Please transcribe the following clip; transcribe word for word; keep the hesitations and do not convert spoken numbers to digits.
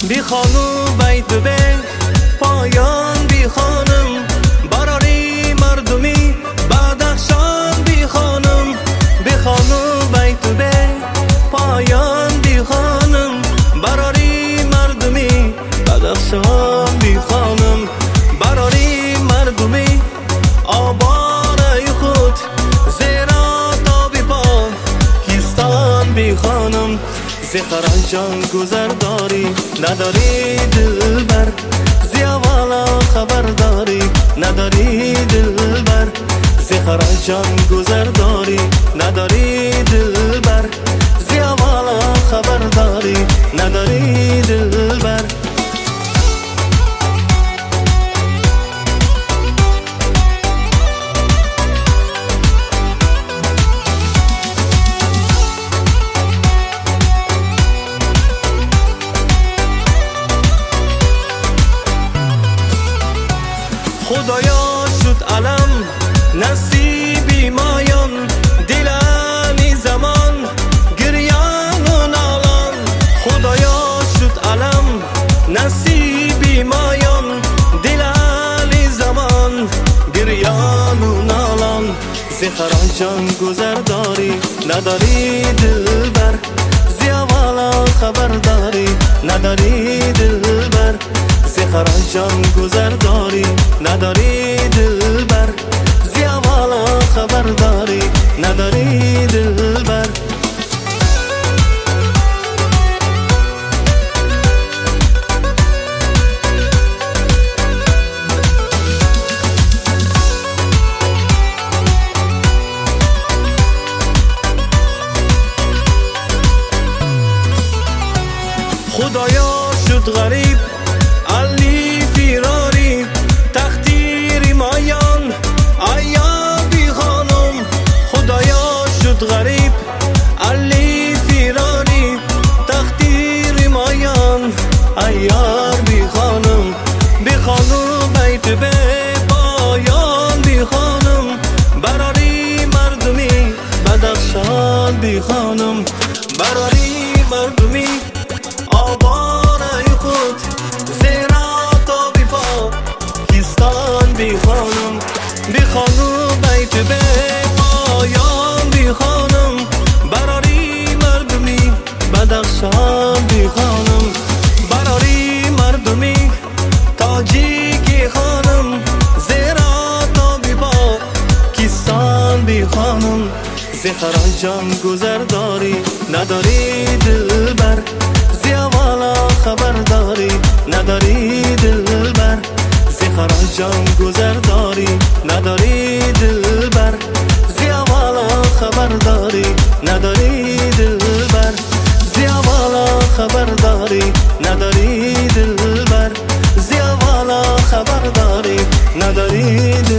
بی خانو بیت به پایان بی خانم براری مردمی بدخشان بی خانم بی خانو بیت به پایان بی خانم براری مردمی بدخشان بی خانم براری مردمی آباره خود زیرا تا بی پاکستان بی خانم زخران جان گذر داری نداری دلبر زیاوالا خبر داری نداری دلبر زخران جان گذر داری نداری دلبر زیاوالا خبر داری نداری دلبر خدایا شد علم نصیبی مایان دلانی زمان گریان و نالان خدایا شد علم نصیبی مایان دلانی زمان گریان و نالان زخران جان گذر داری نداری دلبر زیاوالا خبر داری نداری دلبر زخران جان گذر داری نداری دلبر زیاوالا خبر داری نداری دلبر خدایا شد غریب علی فیراری تختیر مایان ایا بی خانم خدایا شد غریب علی فیراری تختیر مایان ایار بی خانم بی خانم بیت به پایان بی خانم براری مردمی بدخشان بی خانم براری مردمی آباره خود زیرا تا بی پاکستان بی خانم بی خانم بیت به پایان بی خانم براری مردمی بدخشان بی خانم براری مردمی تاجیکی خانم زیرا تا بی پاکستان بی خانم زخران جان گذر داری نداری دلبر زیاوالا خبر داری نداری دلبر زخران جان گذر داری نداری دلبر زیاوالا خبر داری نداری دلبر زیاوالا خبر داری نداری دلبر زیاوالا خبر داری نداری دلبر